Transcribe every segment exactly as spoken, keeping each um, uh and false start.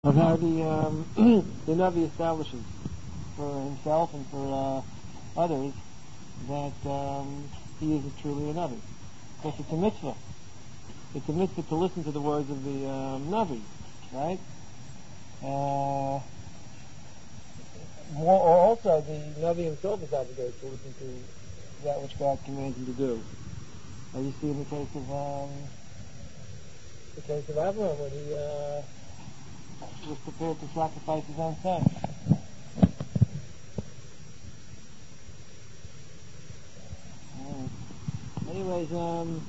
Of how the um, the Navi establishes for himself and for uh, others that um, he is truly a Navi. Because it's a mitzvah. It's a mitzvah to listen to the words of the um, Navi, right? Uh, more, or also the Navi himself is obligated to listen to that which God commands him to do. As you see in the case of um, the case of Abraham when he uh, was prepared to sacrifice his own son. Right. Anyways, um,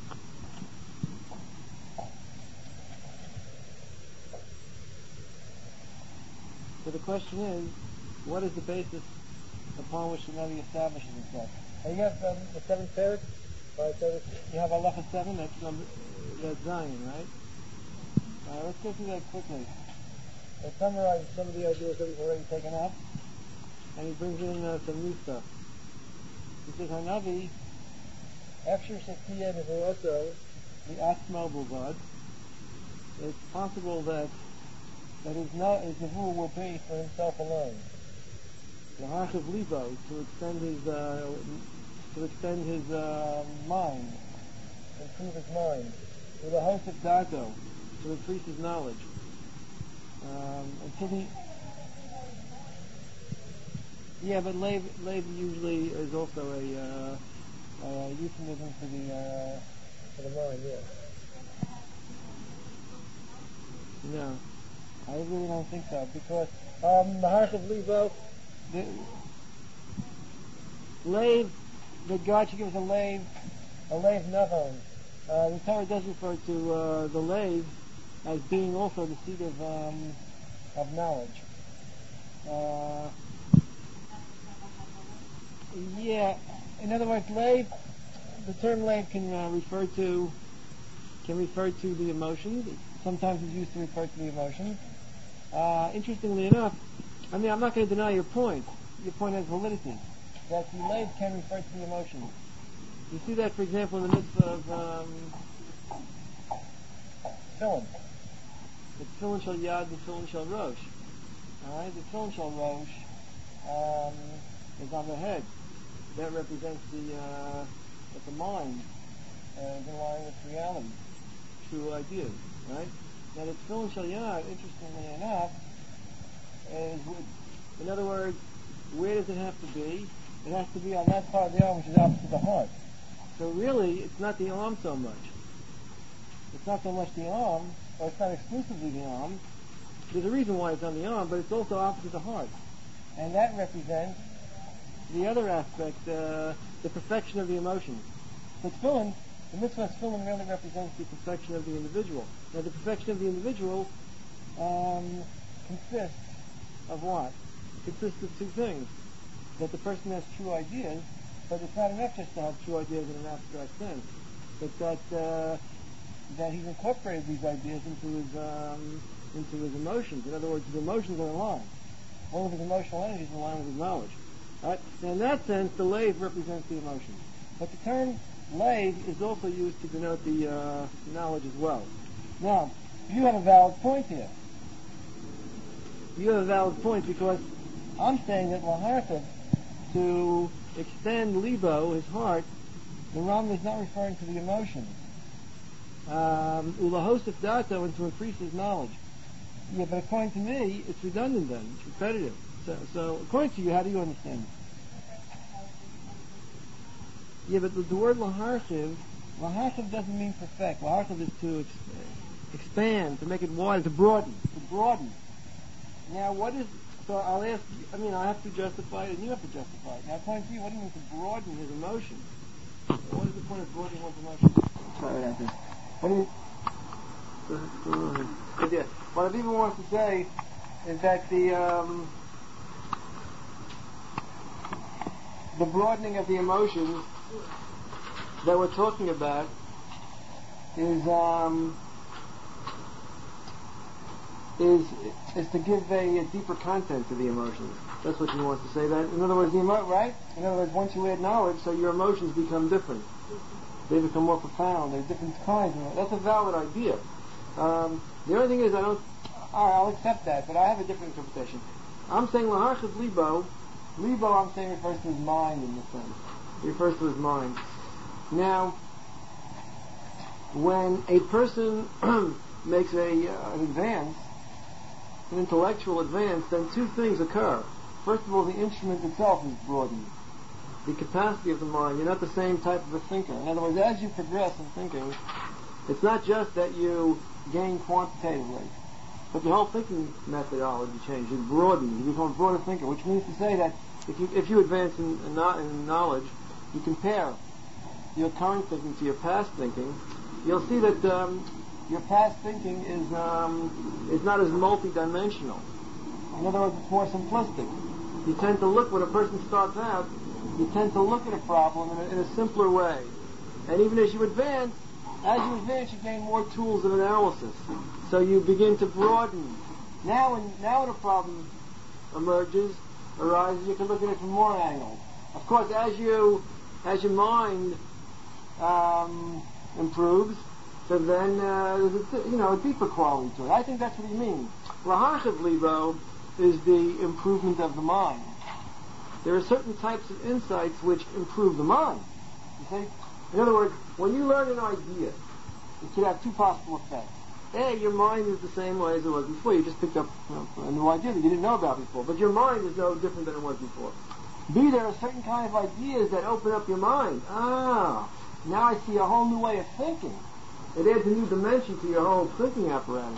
so the question is, what is the basis upon which the Navi establishes himself? Now you have um, the seventh parak, right? So you have halacha seven, that's number, that's Zion, right? Uh, let's go through that quickly. It summarizes some of the ideas that we've already taken up, and he brings in uh, some new stuff. He says, Hanavi, Efshir Shekiyah Nevuoso, the Atzmo Bulvad, it's possible that that his Nevuah will be for himself alone. The Hachav Libo, to extend his, uh, to extend his uh, mind, improve his mind. With a host of Dato, to increase his knowledge. Um, until he, yeah, but lave, lave usually is also a, uh, a euphemism for the uh, for the mind. Yeah. No, I really don't think so because um, the heart of Levo, the lave, that God should give us a lave, a lave navon. Uh, the Torah does refer to uh, the lave as being also the seat of um, of knowledge. Uh, yeah, in other words, lave. The term lave can uh, refer to can refer to the emotions. Sometimes it's used to refer to the emotions. Uh, interestingly enough, I mean, I'm not going to deny your point. Your point has validity. That the lave can refer to the emotions. You see that, for example, in the midst of um, film. The tefillin shel yad, the tefillin shel rosh. Alright, the tefillin shel rosh um, is on the head. That represents the uh, that the mind uh, is in line with reality, true ideas. Right? Now the tefillin shel yad, interestingly enough, is with, in other words, where does it have to be? It has to be on that part of the arm which is opposite the heart. So really, it's not the arm so much. It's not so much the arm, or it's not exclusively the arm. There's a reason why it's on the arm, but it's also opposite the heart. And that represents the other aspect, uh, the perfection of the emotions. So tefillin, the mitzvah tefillin really represents the perfection of the individual. Now the perfection of the individual um, consists of what? Consists of two things. That the person has true ideas, but it's not enough just to have true ideas in an abstract sense. But that uh, that he's incorporated these ideas into his um, into his emotions. In other words, his emotions are in line. One of his emotional energies is in line with his knowledge. Right? Now, in that sense, the lave represents the emotions. But the term lave is also used to denote the uh, knowledge as well. Now, you have a valid point here. You have a valid point because I'm saying that laharthav, to extend libo, his heart, the Rambam is not referring to the emotions. Um, ulahosef dato, and to increase his knowledge. Yeah, but according to me, it's redundant then. It's repetitive. So, so according to you, how do you understand it? Yeah, but the, the word laharthiv, laharthiv doesn't mean perfect. Laharthiv is to ex- expand, to make it wider, to broaden, to broaden. Now, what is? So I'll ask. I mean, I have to justify it, and you have to justify it. Now, according to you, what do you mean to broaden his emotions? What is the point of broadening one's emotions? Sorry, that's it. What do you? Yeah. What Aviva wants to say is that the um, the broadening of the emotions that we're talking about is um, is is to give a, a deeper content to the emotions. That's what he wants to say. That in other words, the emo- right? In other words, once you add knowledge, so your emotions become different. They become more profound. They're different kinds. That's a valid idea. Um, the only thing is, I don't. all right, I'll accept that, but I have a different interpretation. I'm saying laharchiv libo. Libo, I'm saying, refers to his mind in this sense. It refers to his mind. Now, when a person makes a uh, an advance, an intellectual advance, then two things occur. First of all, the instrument itself is broadened. The capacity of the mind. You're not the same type of a thinker. In other words, as you progress in thinking, it's not just that you gain quantitatively, but your whole thinking methodology changes. You broaden. You become a broader thinker, which means to say that if you if you advance in, in, in knowledge, you compare your current thinking to your past thinking, you'll see that um, your past thinking is um, is not as multi-dimensional. In other words, it's more simplistic. You tend to look, when a person starts out, you tend to look at a problem in a, in a simpler way. And even as you advance, as you advance, you gain more tools of analysis. So you begin to broaden. Now when, now when a problem emerges, arises, you can look at it from more angles. Of course, as you, as your mind um, improves, so then uh, there's a, you know, a deeper quality to it. I think that's what he means. Laharchiv libo is the improvement of the mind. There are certain types of insights which improve the mind. You see? In other words, when you learn an idea, it could have two possible effects. A, your mind is the same way as it was before. You just picked up you know, a new idea that you didn't know about before. But your mind is no different than it was before. B, there are certain kind of ideas that open up your mind. Ah, now I see a whole new way of thinking. It adds a new dimension to your whole thinking apparatus.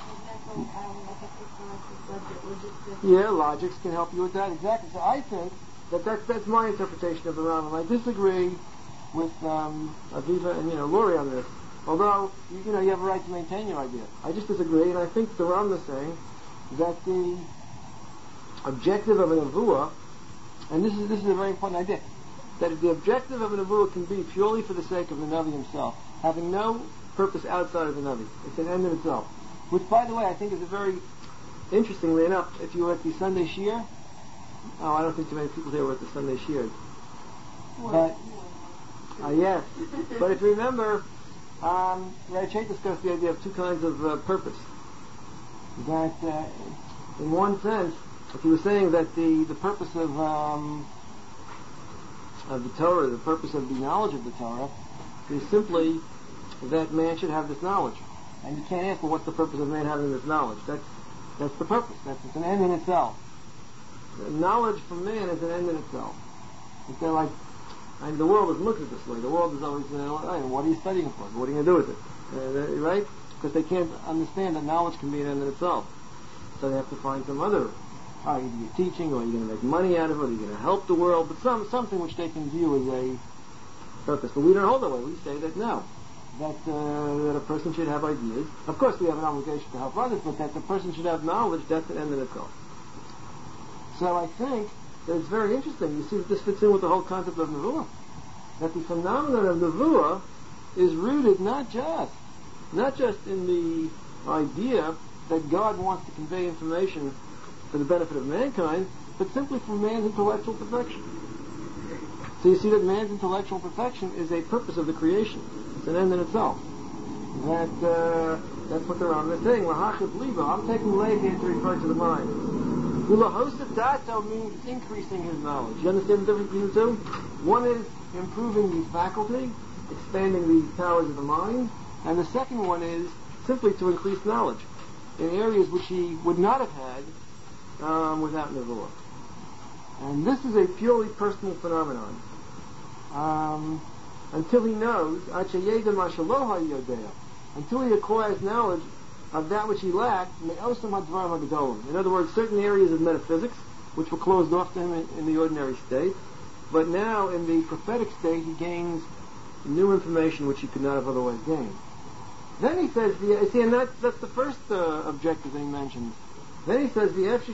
Yeah, logics can help you with that, exactly. So I think that that's, that's my interpretation of the Rambam. I disagree with um, Aviva and, you know, Lori on this. Although, you, you know, you have a right to maintain your idea. I just disagree, and I think the Rambam is saying that the objective of a nevuah, and this is this is a very important idea, that the objective of a nevuah can be purely for the sake of the Navi himself, having no purpose outside of the Navi. It's an end in itself. Which, by the way, I think is a very, interestingly enough, if you were at the Sunday Shiur, oh, I don't think too many people here were at the Sunday Shiur. But, uh, yes. But if you remember, um, Rai Chet discussed the idea of two kinds of uh, purpose. That, uh, in one sense, if he was saying that the, the purpose of, um, of the Torah, the purpose of the knowledge of the Torah, is simply that man should have this knowledge. And you can't ask, well, what's the purpose of man having this knowledge? That's that's the purpose. That's it's an end in itself. The knowledge from man is an end in itself. It's like, and the world doesn't look at it this way. The world is always, you know, hey, what are you studying for? What are you going to do with it? Uh, right? Because they can't understand that knowledge can be an end in itself. So they have to find some other, oh, either you're teaching, or you're going to make money out of it, or you're going to help the world, but some something which they can view as a purpose. But we don't hold that way. We say that no. That, uh, that a person should have ideas. Of course we have an obligation to help others, but that the person should have knowledge, that's an end in itself. So I think that it's very interesting. You see that this fits in with the whole concept of nevuah. That the phenomenon of nevuah is rooted not just, not just in the idea that God wants to convey information for the benefit of mankind, but simply for man's intellectual perfection. So you see that man's intellectual perfection is a purpose of the creation. It's an end in itself. That, uh, that's what the Rambam is saying. Laharchiv libo. I'm taking lev here to refer to the mind. Ulahosav dato means increasing his knowledge. You understand the difference between the two? One is improving the faculty, expanding the powers of the mind, and the second one is simply to increase knowledge in areas which he would not have had um, without nevuah. And this is a purely personal phenomenon. Um, until he knows, until he acquires knowledge of that which he lacked, in other words, certain areas of metaphysics, which were closed off to him in, in the ordinary state, but now in the prophetic state he gains new information which he could not have otherwise gained. Then he says, the, see, and that's, that's the first uh, objective that he mentions. Then he says,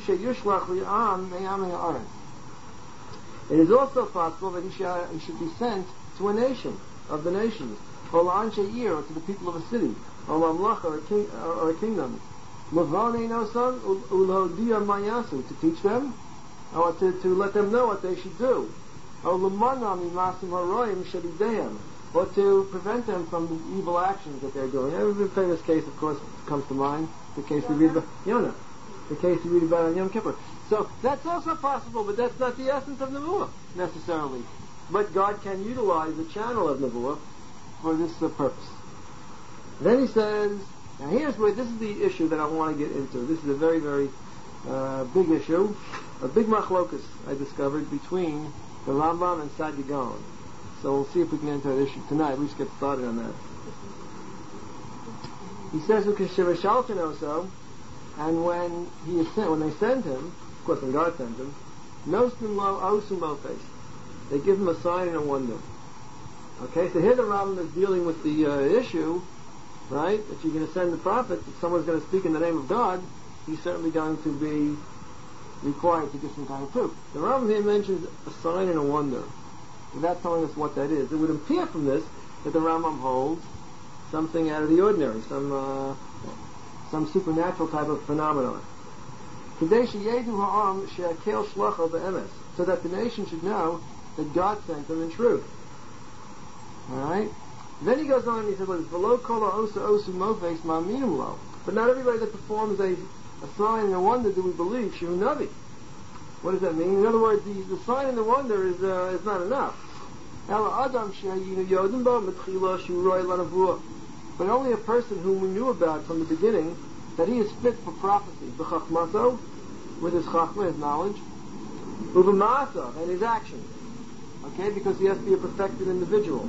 it is also possible that he should, he should be sent to a nation of the nations, or la'anshe or to the people of a city, or mamlach, or a king, or, or a kingdom, to teach them, or to, to let them know what they should do, or or to prevent them from the evil actions that they're doing. Every famous case, of course, comes to mind, the case we read about Yonah. the case you read about on Yom Kippur. So that's also possible, but that's not the essence of Nevuah, necessarily. But God can utilize the channel of Nevuah for this uh, purpose. Then he says, now here's where, this is the issue that I want to get into. This is a very, very uh, big issue, a big machlokus I discovered between the Rambam and Saadia Gaon. So we'll see if we can get into that issue tonight. At least get started on that. He says, also, and when he is sent, when they send him, of course when God sends him, Nostim lo osu mofes. They give him a sign and a wonder. Okay, so here the Rambam is dealing with the uh, issue, right? If you're going to send the prophet, if someone's going to speak in the name of God, he's certainly going to be required to give some kind of proof. The Rambam here mentions a sign and a wonder. Without telling us what that is. It would appear from this that the Rambam holds something out of the ordinary, some uh, some supernatural type of phenomenon. So that the nation should know that God sent them in truth. Alright? Then he goes on and he says, but not everybody that performs a, a sign and a wonder do we believe, Shu Navi. What does that mean? In other words, the, the sign and the wonder is uh, is not enough. But only a person whom we knew about from the beginning, that he is fit for prophecy, with his chachma, his knowledge, and his actions. Okay, because he has to be a perfected individual.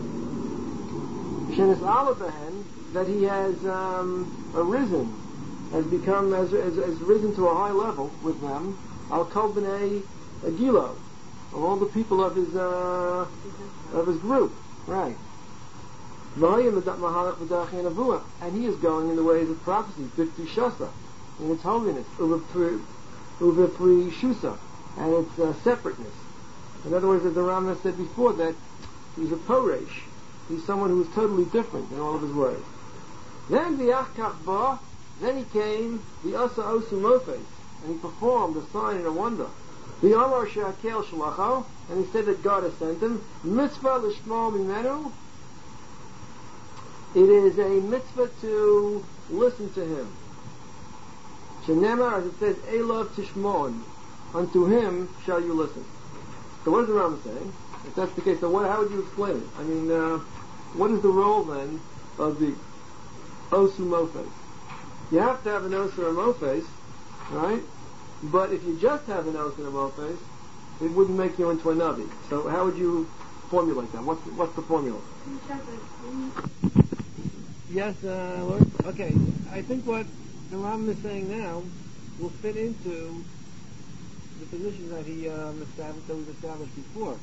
That he has um, arisen, has become, has, has, has risen to a high level with them. Al Kol B'nai Gilo, of all the people of his uh, of his group, right? And he is going in the ways of prophecy, B'Tishasa, in its holiness, Uvepri Shusa, and its uh, separateness. In other words, as the Rambam said before, that he's a Poresh, he's someone who is totally different in all of his ways. Then the Achkach, then he came the Asa Osu Mofes, and he performed a sign and a wonder. The Amar She'akel Shalacho, and he said that God has sent him. Mitzvah Lishmo Mimenu. It is a mitzvah to listen to him. Shenemar, as it says, Elav Tishmon, unto him shall you listen. So what is the Rambam saying? If that's the case, so what, how would you explain it? I mean, uh, what is the role then of the Osu Mofes? You have to have an Osu or Mofes, right? But if you just have an Osu or Mofes, it wouldn't make you into a Navi. So how would you formulate that? What's the, what's the formula? Yes, uh, Lord. Okay, I think what the Rambam is saying now will fit into the position that he um, established, that was established before,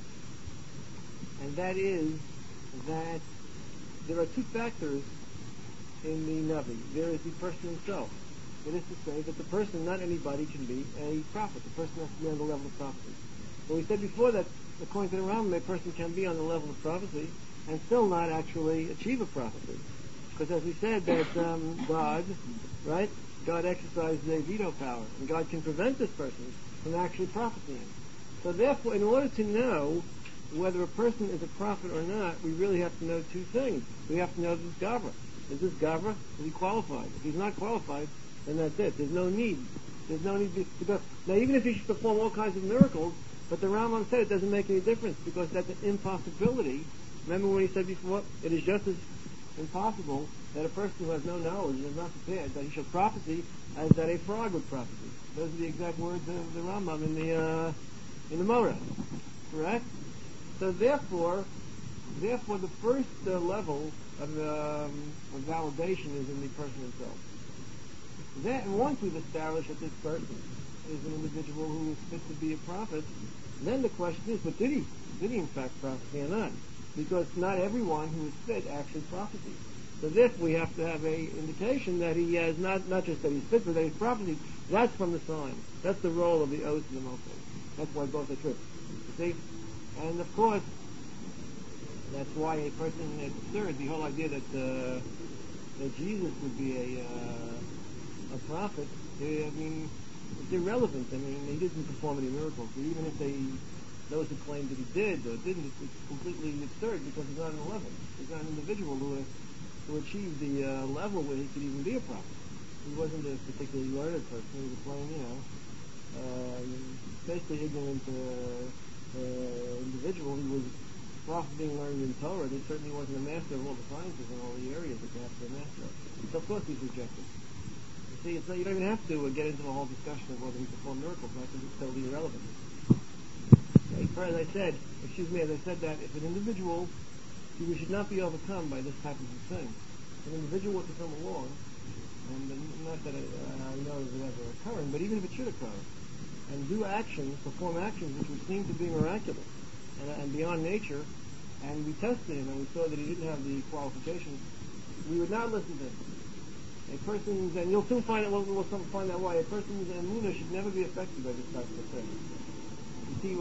and that is that there are two factors in the Navi. There is the person himself. It is to say that the person, not anybody, can be a prophet. The person has to be on the level of prophecy. But we said before that, according to the Rambam, a person can be on the level of prophecy and still not actually achieve a prophecy. Because as we said, that um, God, right, God exercises a veto power, and God can prevent this person from actually prophesying. So therefore, in order to know whether a person is a prophet or not, we really have to know two things. We have to know this Gavra. Is this Gavra? Is he qualified? If he's not qualified, then that's it. There's no need. There's no need to, to go. Now, even if he should perform all kinds of miracles, but the Rambam said it doesn't make any difference because that's an impossibility. Remember when he said before, it is just as impossible that a person who has no knowledge and is not prepared, that he shall prophesy as that a frog would prophesy. Those are the exact words of the Rambam in the uh, in the Moreh. Correct? So therefore, therefore the first uh, level of, um, of validation is in the person himself. Then, once we've established that this person is an individual who is fit to be a prophet, then the question is, but did he? Did he in fact prophesy or not? Because not everyone who is fit actually prophesies. So therefore we have to have a indication that he has not, not just that he's fit, but that he's prophesying. That's from the sign. That's the role of the oath and the mofes. That's why both are true. You see? And of course, that's why a person, it's absurd, the whole idea that, uh, that Jesus would be a, uh, a prophet, I mean, it's irrelevant. I mean, he didn't perform any miracles. Even if they, those who claim that he did or didn't, it's completely absurd because he's not an level. He's not an individual who, who achieved the uh, level where he could even be a prophet. he wasn't a particularly learned person. He was a plain, you know, um, basically ignorant uh, uh, individual. He was far from being learned in Torah. He certainly wasn't a master of all the sciences and all the areas that you have to be a master of. So of course he's rejected. You see, it's not, you don't even have to uh, get into the whole discussion of whether he performed miracles, because it's totally irrelevant. As I said, excuse me, as I said that, if an individual, see, we should not be overcome by this type of a thing. If an individual were to come along, and uh, not that I, uh, I know of it ever occurring, but even if it should occur, and do actions, perform actions which would seem to be miraculous and, and beyond nature, and we tested him and we saw that he didn't have the qualifications, we would not listen to him. A person's, and you'll soon find out, we'll, we'll find out why, a person's emunah should never be affected by this type of thing. You see,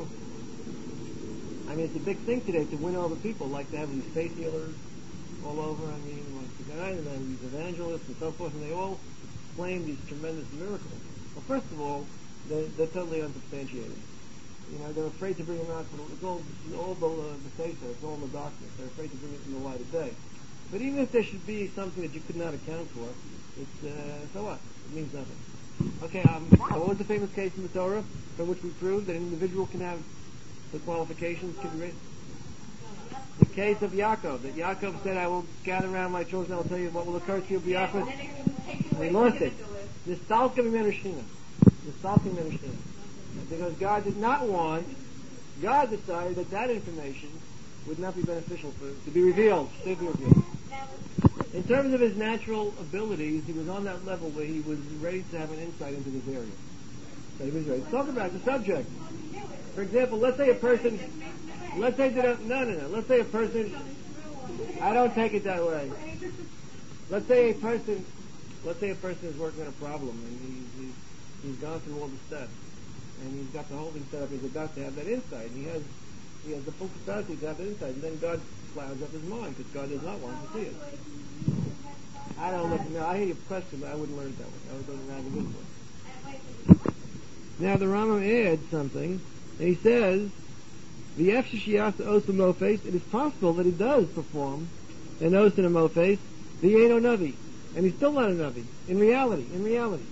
I mean, it's a big thing today to win over people, like to have these faith healers all over, I mean, like the guy, and then these evangelists and so forth, and they all claim these tremendous miracles. Well, first of all, they're, they're totally unsubstantiated. You know, they're afraid to bring them out, but it's all, it's all the, uh, the faith, it's all in the darkness. They're afraid to bring it in the light of day. But even if there should be something that you could not account for, it's, uh, so what? It means nothing. Okay, um, what was the famous case in the Torah from which we proved that an individual can have the qualifications can be raised? The case of Yaakov, that Yaakov said, I will gather around my children, I will tell you what will occur to you, Yaakov. And he lost it. Nistalka Mimenashina. Nistalka Mimenashina. Because God did not want, God decided that that information would not be beneficial for to be revealed, to be revealed. In terms of his natural abilities, he was on that level where he was ready to have an insight into this area. So he was ready to talk about the subject. For example, let's say a person, let's say that, no, no, no, let's say a person, I don't take it that way. Let's say a person, let's say a person is working on a problem and he's, he's, he's gone through all the steps and he's got the whole thing set up, he's about to have that insight, and he has, he has the full capacity to have that insight, and then God clouds up his mind because God does not want him to see it. I don't know, no, I hear your question, but I wouldn't learn it that way. I would learn it rather good way. Now the Rambam adds something, and he says, the Efshishiyas Osam Mofes, it is possible that he does perform an Os and a Mofes, the Eno Navi, and he's still not a Navi, in reality, in reality.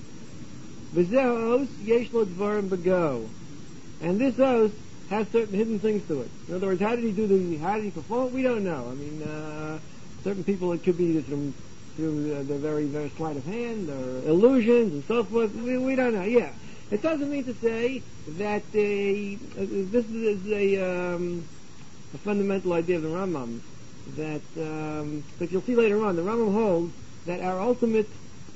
V'zeh Os yesh lo dvarim b'go, and this Os has certain hidden things to it. In other words, how did he do the, how did he perform it? We don't know. I mean, uh, certain people, it could be from, through uh, their very, very sleight of hand, or illusions, and so forth. We, we don't know, yeah. It doesn't mean to say that a, uh, this is a, um, a fundamental idea of the Rambam, that, um, but you'll see later on, the Rambam holds that our ultimate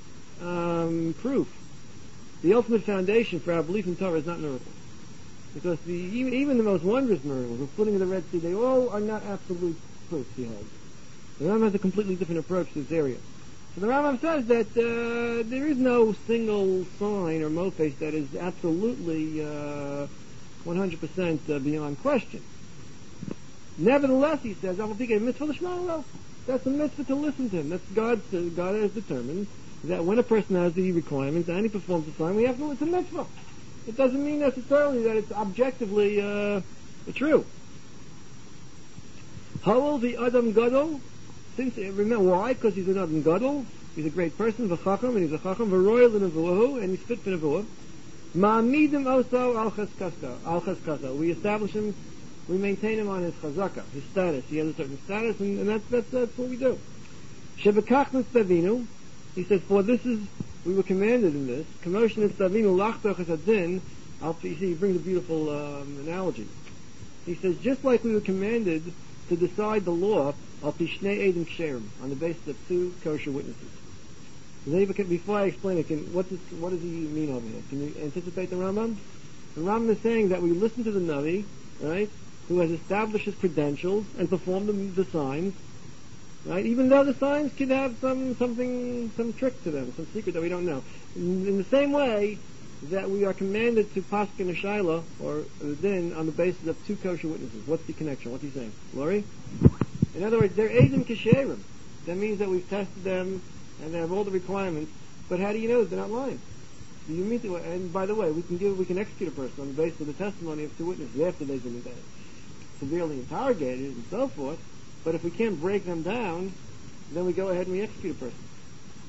um, proof, the ultimate foundation for our belief in Torah is not miracles. Because the, even, even the most wondrous miracles, the splitting of the Red Sea, they all are not absolute proofs, he holds. The Rambam has a completely different approach to this area. So the Rambam says that uh, there is no single sign or mofes that is absolutely uh, one hundred percent uh, beyond question. Nevertheless, he says, I'll take a mitzvah l'shma. That's a mitzvah to listen to him. That's God. God has determined that when a person has the requirements and he performs the sign, we have to listen to mitzvah. It doesn't mean necessarily that it's objectively uh, true. Howel the Adam Gadol, since remember why? Because he's an Adam Gadol, he's a great person, v'chacham, and he's a chacham, v'royal in a vuhu, and he's fit for nevuah. Ma'amidim oso al chaskasa, al chaskasa. We establish him, we maintain him on his chazaka, his status. He has a certain status, and, and that's, that's that's what we do. Shebekach nitzavinu, he says, for this is, we were commanded in this, commotion nitzavinu lachtoch esadin. You see, he brings a beautiful um, analogy. He says, just like we were commanded to decide the law of Tishnei Edim Ksherim, on the basis of two kosher witnesses. Before I explain it, can, what, does, what does he mean over here? Can you anticipate the Rambam? The Rambam is saying that we listen to the Navi, right, who has established his credentials and performed the, the signs, right, even though the signs could have some something, some trick to them, some secret that we don't know. In, in the same way that we are commanded to paskin a shaila, or a din, on the basis of two kosher witnesses. What's the connection? What's he saying? Laurie? In other words, they're Edim Kesherim. That means that we've tested them and they have all the requirements. But how do you know that they're not lying? Do you mean to, and by the way, we can give, we can execute a person on the basis of the testimony of two witnesses after they've been severely interrogated and so forth. But if we can't break them down, then we go ahead and we execute a person.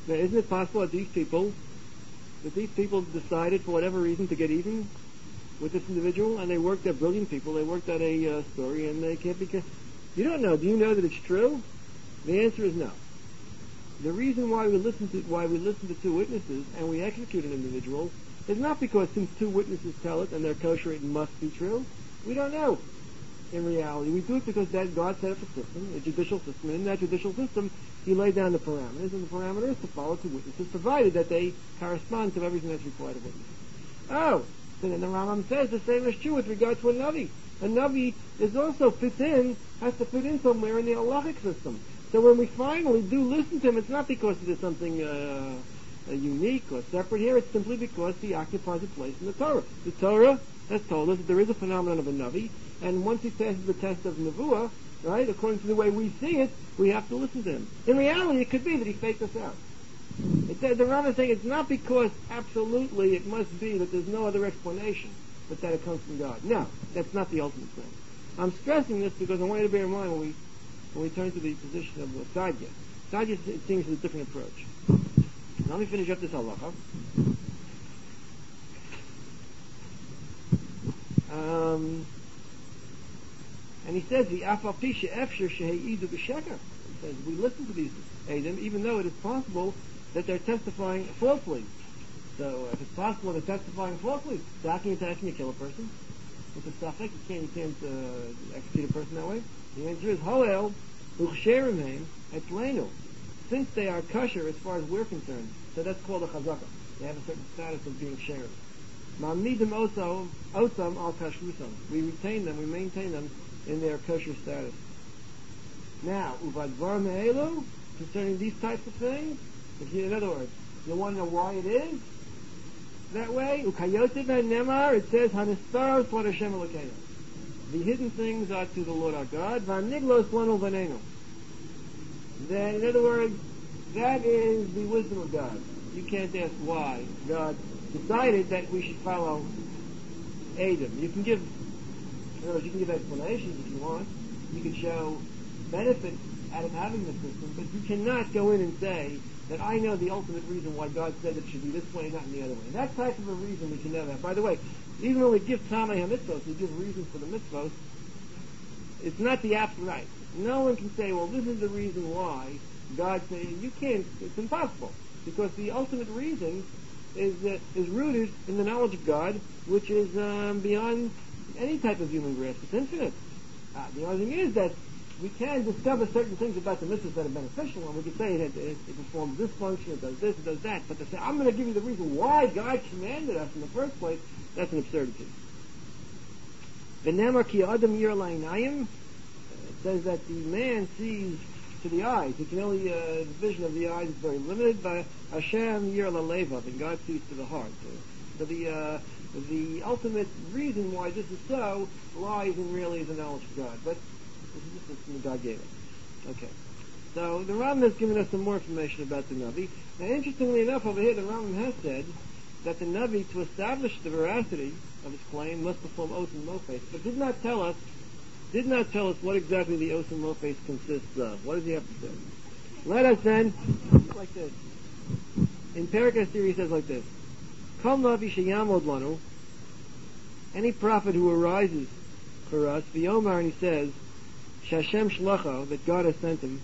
Now, isn't it possible that these people, that these people decided for whatever reason to get even with this individual, and they worked, they're brilliant people, they worked out a uh, story, and they can't be... You don't know. Do you know that it's true? The answer is no. The reason why we listen to why we listen to two witnesses and we execute an individual is not because since two witnesses tell it and they're kosher, it must be true. We don't know. In reality, we do it because that God set up a system, a judicial system, and in that judicial system, He laid down the parameters, and the parameters to follow two witnesses, provided that they correspond to everything that's required of witnesses. Oh, so then the Rambam says the same is true with regard to a Navi. A Navi is also fits in, has to fit in somewhere in the halachic system. So when we finally do listen to him, it's not because there's something uh, uh, unique or separate here. It's simply because he occupies a place in the Torah. The Torah has told us that there is a phenomenon of a Navi, and once he passes the test of Nevuah, right, according to the way we see it, we have to listen to him. In reality, it could be that he faked us out. It, the Rambam is saying it's not because absolutely it must be that there's no other explanation, but that it comes from God. No, that's not the ultimate thing. I'm stressing this because I want you to bear in mind when we when we turn to the position of the Sadya. Sadya, it seems, is a different approach. Now let me finish up this halacha. Um, and he says, the afalpisha efshir sheheidu b'sheker. He says, we listen to these Eidim, even though it is possible that they're testifying falsely. So uh, if it's possible they're testifying falsely, so how can you, how can you kill a person? With a suffix, you can't, you can't uh, execute a person that way. The answer is, Hoel, Uchsherimheim, Etlenu. Since they are kosher as far as we're concerned, so that's called a chazaka. They have a certain status of being sherim. Ma'amidim osam al kashrusam. We retain them, we maintain them in their kosher status. Now, uvadvar me'elu, concerning these types of things, if you, in other words, you want to know why it is that way, ukayotiv nemar, it says, hanistar l'Hashem Elokeinu. The hidden things are to the Lord our God. V'aniglos lanu v'neinu. Then, in other words, that is the wisdom of God. You can't ask why God decided that we should follow Adam. You can give, in other words, you can give explanations if you want. You can show benefits out of having the system, but you cannot go in and say that I know the ultimate reason why God said it should be this way, not in the other way. That type of a reason we can never have. By the way, even when we give Tamei HaMitzvos, we give reasons for the mitzvos, it's not the absolute right. No one can say, well, this is the reason why God said, you can't, it's impossible. Because the ultimate reason is uh, is rooted in the knowledge of God, which is um, beyond any type of human grasp. It's infinite. Uh, the only thing is that we can discover certain things about the mitzvahs that are beneficial, and we can say it, it, it performs this function, it does this, it does that. But to say, I'm going to give you the reason why God commanded us in the first place, that's an absurdity. V'nemar ki adam yir la'inayim, it says that the man sees to the eyes. He can only, uh, the vision of the eyes is very limited. By Hashem yir la'levav, and God sees to the heart. So, so the uh, the ultimate reason why this is so lies in really the knowledge of God. But this is the system that God gave us. Okay. So the Rambam has given us some more information about the Navi. Now, interestingly enough, over here the Rambam has said that the Navi, to establish the veracity of his claim, must perform oath and mofes, but did not tell us, did not tell us what exactly the oath and mofes consists of. What does he have to say? Let us then, like this. In Perek Esther he says like this: Kol Navi sheyamod lanu, any prophet who arises for us, v'yomar, and he says, Shashem Shlacha, that God has sent him,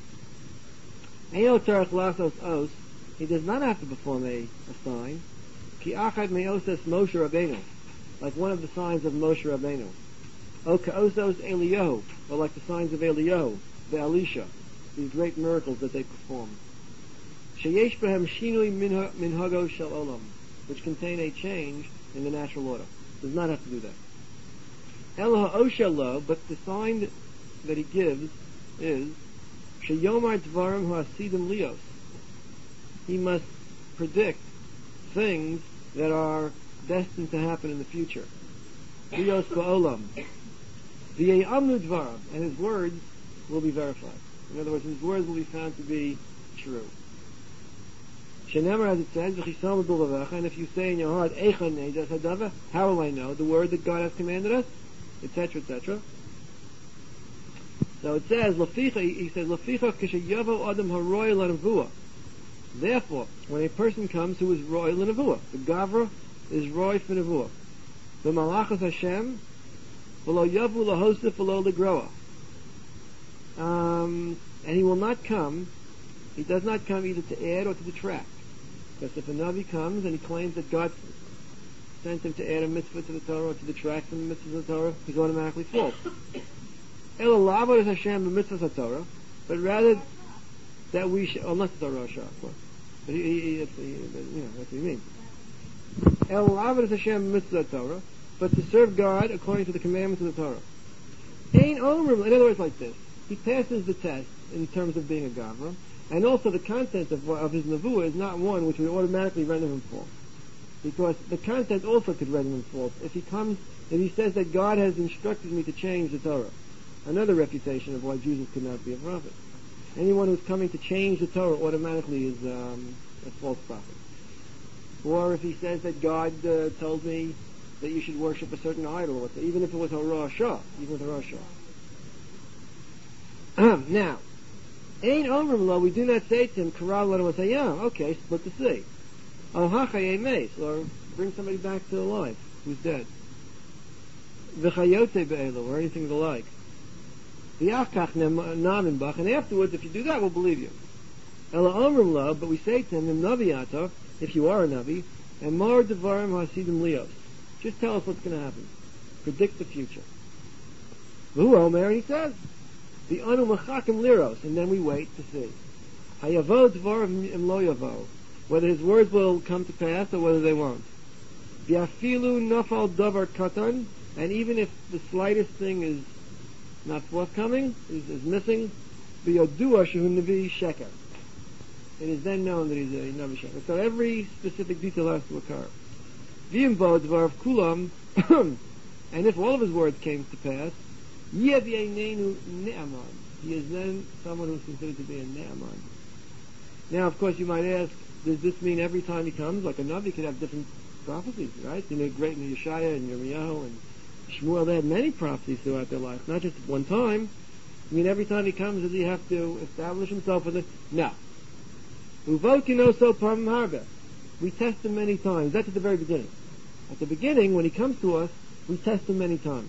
Eino Tzarech Lasos Os, he does not have to perform a, a sign, Ki Achad Me'oses Moshe Rabbeinu, like one of the signs of Moshe Rabbeinu, O Ka'osos Eliyahu, or like the signs of Eliyahu, the Elisha, these great miracles that they perform. Sheyesh Behem Shinui Minhago Shel Olam, which contain a change in the natural order. Does not have to do that. El Ha'oshelo, but the sign that he gives is Sheyomar Dvarim Ha'asidim Lios. He must predict things that are destined to happen in the future. Lios Ba'olam. V'ye'amnu Dvarim, and his words will be verified. In other words, his words will be found to be true. Shenemar, as it says, V'chisam B'levacha, and if you say in your heart, Eicha Neidas Hadava, how will I know the word that God has commanded us? Etc., et cetera. So it says, Laficha, he says, Laficha kishayovo adam haroy l'nevuah. Therefore, when a person comes who is roy l'nevuah, the gavra is roy for nevuah. The malachas Hashem, v'lo yavu lahosef v'lo legroah. Um, and he will not come, he does not come either to add or to detract. Because if a Navi comes and he claims that God sent him to add a mitzvah to the Torah or to detract from the mitzvah of the Torah, he's automatically false. Ela lava is Hashem the mitzvah of the Torah, but rather that we should, unless it's a Rosh, of course. But he, he, he, he, you know, that's what he means. Ela lava is Hashem the mitzvah of the Torah, but to serve God according to the commandments of the Torah. Ain Omer, in other words, like this. He passes the test in terms of being a Gavra, and also the content of, of his Nevuah is not one which would automatically render him false. Because the content also could render him false. If he comes, if he says that God has instructed me to change the Torah, another refutation of why Jesus could not be a prophet. Anyone who's coming to change the Torah automatically is um, a false prophet. Or if he says that God uh, told me that you should worship a certain idol, even if it was a Rosh, even with a Rosh. Now, Ein Omrim Lo, we do not say to him, Karal Lo say, yeah, okay, split the sea. Al Hachayei Meis, or bring somebody back to life who's dead. V'chayote be'elo, or anything of the like. V'yachkach namin bach, and afterwards, if you do that, we'll believe you. Ela Omrim Lo, but we say to him, Naviata, if you are a Navi, and Mar Devarim Hasidim Leos. Just tell us what's going to happen. Predict the future. V'hu Omer, and he says, the anu machakim liros, and then we wait to see. Hayavo dvarim im lo yavo, whether his words will come to pass or whether they won't. V'afilu nafal davar katan, and even if the slightest thing is not forthcoming, is, is missing, v'yodua shehu nevi sheker. It is then known that he's a nevi sheker. So every specific detail has to occur. V'imvo dvar kulam, and if all of his words came to pass, he is then someone who's considered to be a Ne'aman. Now, of course, you might ask, does this mean every time he comes, like a Navi could have different prophecies, right? You know, great in Yeshaya and Yirmiyahu and Shmuel, they had many prophecies throughout their life, not just one time. I mean, every time he comes, does he have to establish himself with it? No. We test him many times. That's at the very beginning. At the beginning, when he comes to us, we test him many times.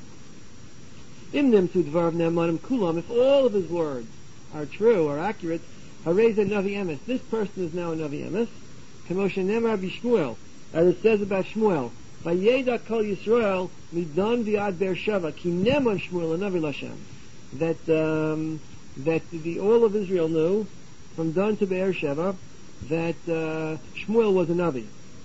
If all of his words are true or accurate, Navi Emes. This person is now a Navi Emes. As it says about Shmuel, Vayeda Kol Yisrael Midan Viad Beersheva Ki Neman Shmuel Navi Lashem. That um, that the all of Israel knew from Dan to Beersheva that uh, Shmuel was a Navi.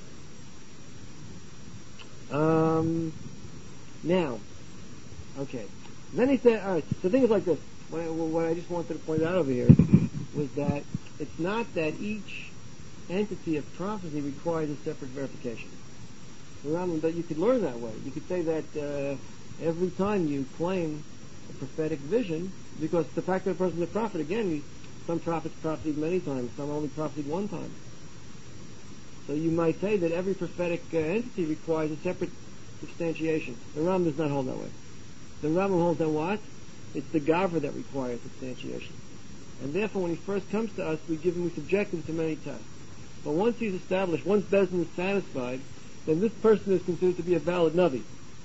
Um, now, okay. Then he said, all right, so things like this. What I, what I just wanted to point out over here was that it's not that each entity of prophecy requires a separate verification. But you could learn that way. You could say that uh, every time you claim a prophetic vision, because the fact that a person is a prophet, again, some prophets prophesied many times, some only prophesied one time. So you might say that every prophetic uh, entity requires a separate substantiation. The Ram does not hold that way. The Rambam holds that what? It's the Gavra that requires substantiation. And therefore, when he first comes to us, we give him, we subject him to many tests. But once he's established, once Bezdin is satisfied, then this person is considered to be a valid Navi.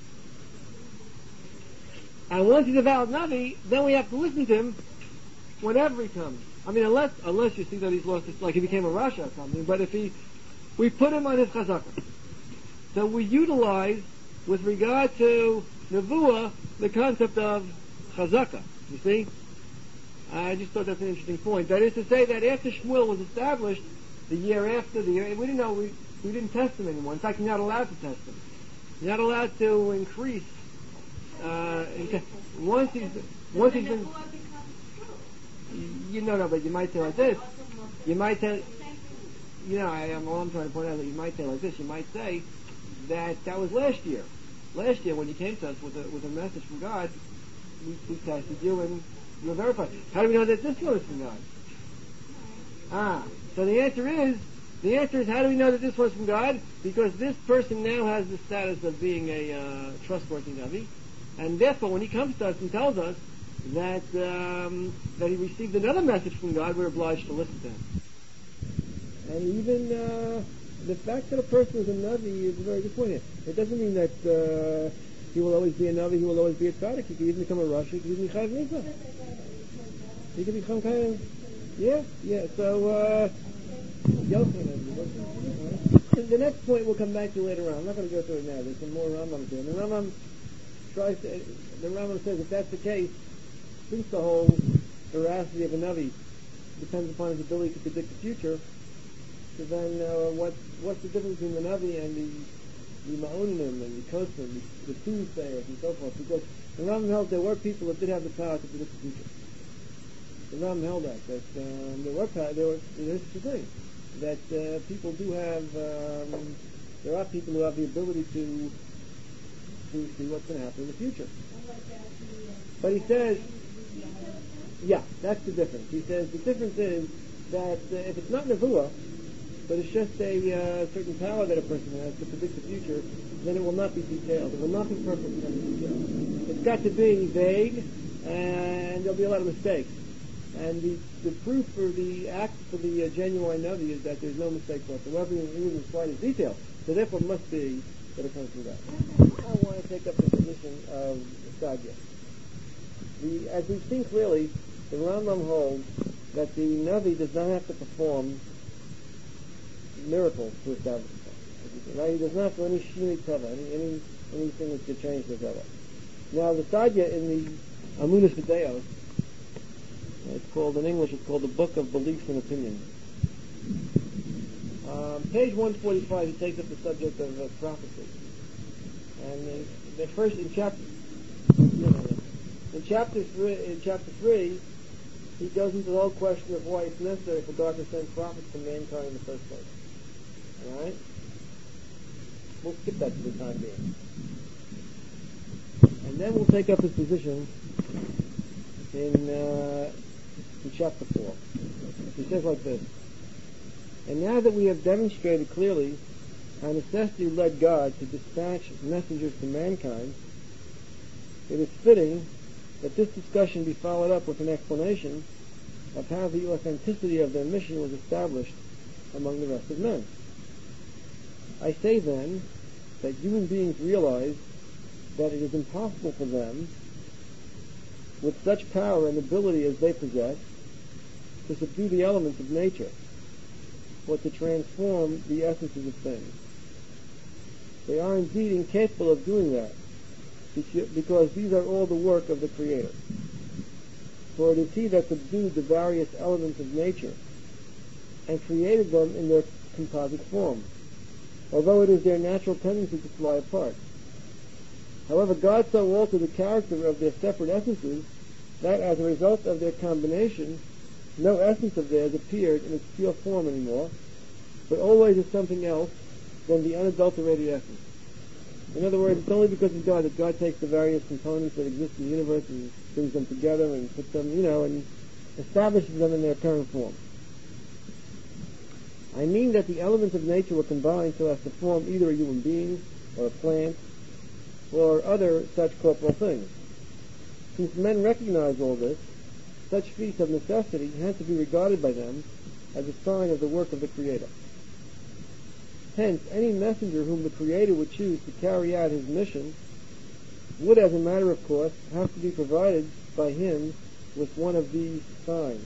And once he's a valid Navi, then we have to listen to him whenever he comes. I mean, unless unless you see that he's lost his, like he became a Rasha or something, but if he, we put him on his Chazakah. So we utilize, with regard to Nevuah, the concept of Chazakah. You see? I just thought that's an interesting point. That is to say that after Shmuel was established, the year after, the year, we didn't know, we, we didn't test him anymore. In fact, you're not allowed to test him. You're not allowed to increase, uh, in, once he's, once he's been, you know, no, but you might say like this, you might say, you know, I, I'm, all I'm trying to point out that you might say like this, you might say that that was last year. Last year when you came to us with a, with a message from God, we, we tested you and you were verified. How do we know that this one is from God? Ah, so the answer is, the answer is how do we know that this was from God? Because this person now has the status of being a uh, trustworthy Navi, and therefore when he comes to us and tells us that um, that he received another message from God, we're obliged to listen to him. And even uh, the fact that a person is a Navi is a very good point here. It doesn't mean that uh, he will always be a Navi, he will always be a tzaddik. He could even become a Rosh, he could even be Chayav Mitzvah. He could become kind of, yeah, yeah. So, uh, the next point we'll come back to later on. I'm not going to go through it now. There's some more Rambam here. The Rambam tries to, the Rambam says if that's the case, since the whole veracity of a Navi depends upon his ability to predict the future, so then uh, what, what's the difference between the Navi and the the Ma'onim and the Kosim, the, the soothsayers and so forth? Because the Rambam held there were people that did have the power to predict the future. The Rambam held that, that um, there were power, there, were, there is such a thing, that uh, people do have, um, there are people who have the ability to to see what's going to happen in the future. But he says, yeah, that's the difference. He says the difference is that uh, if it's not Nevuah, but it's just a uh, certain power that a person has to predict the future, then it will not be detailed. It will not be perfectly detailed. It's got to be vague, and there'll be a lot of mistakes. And the, the proof for the act for the uh, genuine Navi is that there's no mistake whatsoever, even in the slightest detail. So therefore it must be that it comes from God. I want to take up the position of Sadya. The, as we've seen clearly, the Rambam holds that the Navi does not have to perform miracles to establish himself. Right? He does not have to do any shini tava, any, any anything that could change the tava. Now the Sadya in the Amunas Videos, it's called, in English, it's called the Book of Beliefs and Opinions. Um, page one forty-five, he takes up the subject of uh, prophecy. And in, the first, in chapter, no, no, no. in chapter three, in chapter three, he goes into the whole question of why it's necessary for God to send prophets to mankind in the first place. All right? We'll skip that for the time being. And then we'll take up his position in, uh, in chapter four. He says like this: and now that we have demonstrated clearly how necessity led God to dispatch messengers to mankind, it is fitting that this discussion be followed up with an explanation of how the authenticity of their mission was established among the rest of men. I say then that human beings realize that it is impossible for them, with such power and ability as they possess, to subdue the elements of nature, or to transform the essences of things. They are indeed incapable of doing that, because these are all the work of the Creator. For it is He that subdued the various elements of nature and created them in their composite form, although it is their natural tendency to fly apart. However, God so altered the character of their separate essences that as a result of their combination, no essence of theirs appeared in its pure form anymore, but always as something else than the unadulterated essence. In other words, it's only because of God that God takes the various components that exist in the universe and brings them together and puts them, you know, and establishes them in their current form. I mean that the elements of nature were combined so as to form either a human being or a plant or other such corporeal things. Since men recognize all this, such feats of necessity had to be regarded by them as a sign of the work of the Creator. Hence, any messenger whom the Creator would choose to carry out his mission would, as a matter of course, have to be provided by him with one of these signs.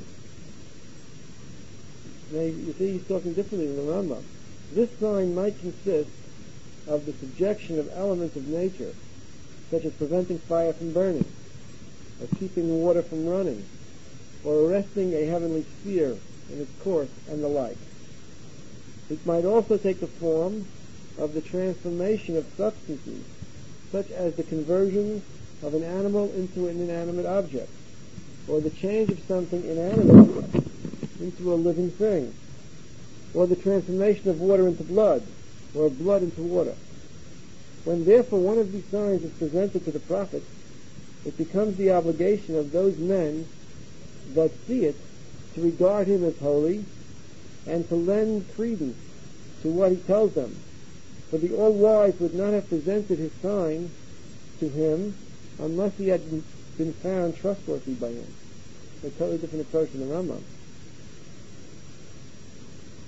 Now, you see, he's talking differently than the Rambam. This sign might consist of the subjection of elements of nature, such as preventing fire from burning, or keeping water from running, or arresting a heavenly sphere in its course, and the like. It might also take the form of the transformation of substances, such as the conversion of an animal into an inanimate object, or the change of something inanimate into a living thing, or the transformation of water into blood, or of blood into water. When therefore one of these signs is presented to the prophet, it becomes the obligation of those men that see it to regard him as holy and to lend credence to what he tells them. For the All-Wise would not have presented his sign to him unless he had been found trustworthy by him. A totally different approach than the Rambam.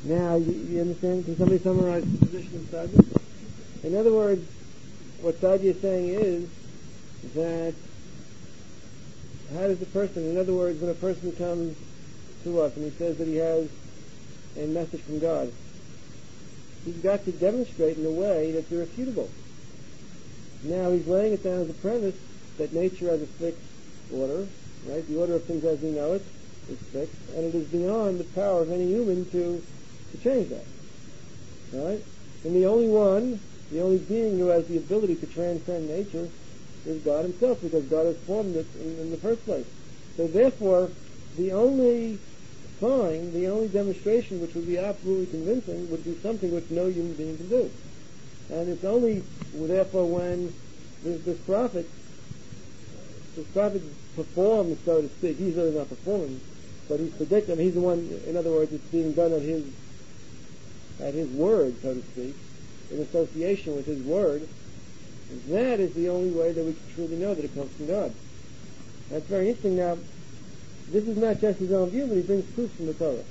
Now, you, you understand? Can somebody summarize the position of Sadia? In other words, what Sadia is saying is that how does a person, in other words, when a person comes to us and he says that he has a message from God, he's got to demonstrate in a way that's irrefutable. Now, he's laying it down as a premise that nature has a fixed order, right? The order of things as we know it is fixed, and it is beyond the power of any human to, to change that, right? And the only one, the only being who has the ability to transcend nature is God himself, because God has formed it in, in the first place. So therefore, the only sign, the only demonstration which would be absolutely convincing would be something which no human being can do. And it's only, therefore, when this, this prophet, this prophet performs, so to speak, he's really not performing, but he's predicting, he's the one, in other words, it's being done at his, at his word, so to speak, in association with his word. That is the only way that we can truly know that it comes from God. That's very interesting. Now, this is not just his own view, but he brings proof from the Torah.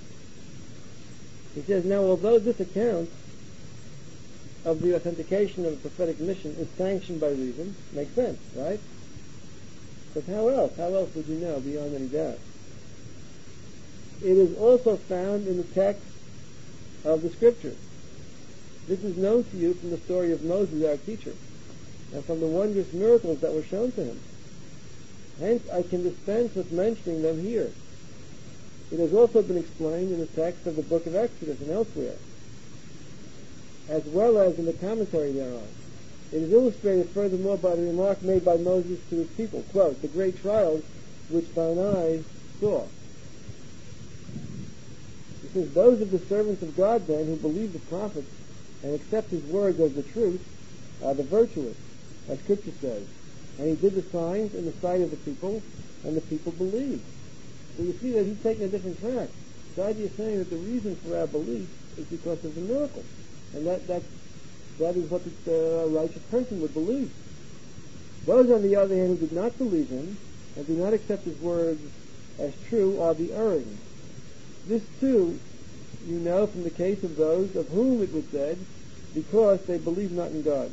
He says, now, although this account of the authentication of the prophetic mission is sanctioned by reason, makes sense, right? But how else? How else would you know beyond any doubt? It is also found in the text of the Scriptures. This is known to you from the story of Moses, our teacher, and from the wondrous miracles that were shown to him. Hence, I can dispense with mentioning them here. It has also been explained in the text of the book of Exodus and elsewhere, as well as in the commentary thereon. It is illustrated furthermore by the remark made by Moses to his people, quote, the great trials which thine eyes saw. He says, those of the servants of God then who believe the prophets and accept his words as the truth are the virtuous, as Scripture says. And he did the signs in the sight of the people, and the people believed. So you see that he's taking a different track. Sadia is saying that the reason for our belief is because of the miracle. And that, that, that is what the uh, righteous person would believe. Those, on the other hand, who did not believe him, and do not accept his words as true, are the erring. This, too, you know from the case of those of whom it was said, because they believe not in God.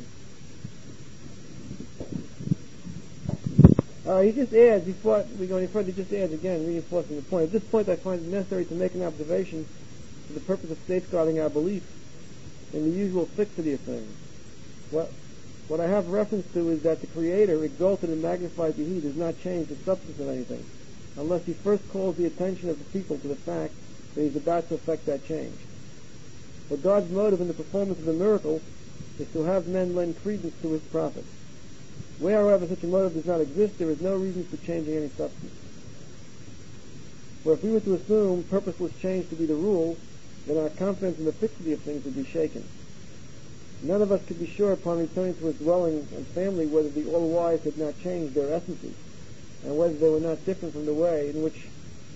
Uh, he just adds, before we go any further, he just adds again, reinforcing the point. At this point, I find it necessary to make an observation for the purpose of safeguarding our belief in the usual fixity of things. What, what I have reference to is that the Creator, exalted and magnified be He, does not change the substance of anything, unless He first calls the attention of the people to the fact that He's about to effect that change. But God's motive in the performance of the miracle is to have men lend credence to His prophet. Where, however, such a motive does not exist, there is no reason for changing any substance. For if we were to assume purposeless change to be the rule, then our confidence in the fixity of things would be shaken. None of us could be sure upon returning to his dwelling and family whether the all-wise had not changed their essences, and whether they were not different from the way in which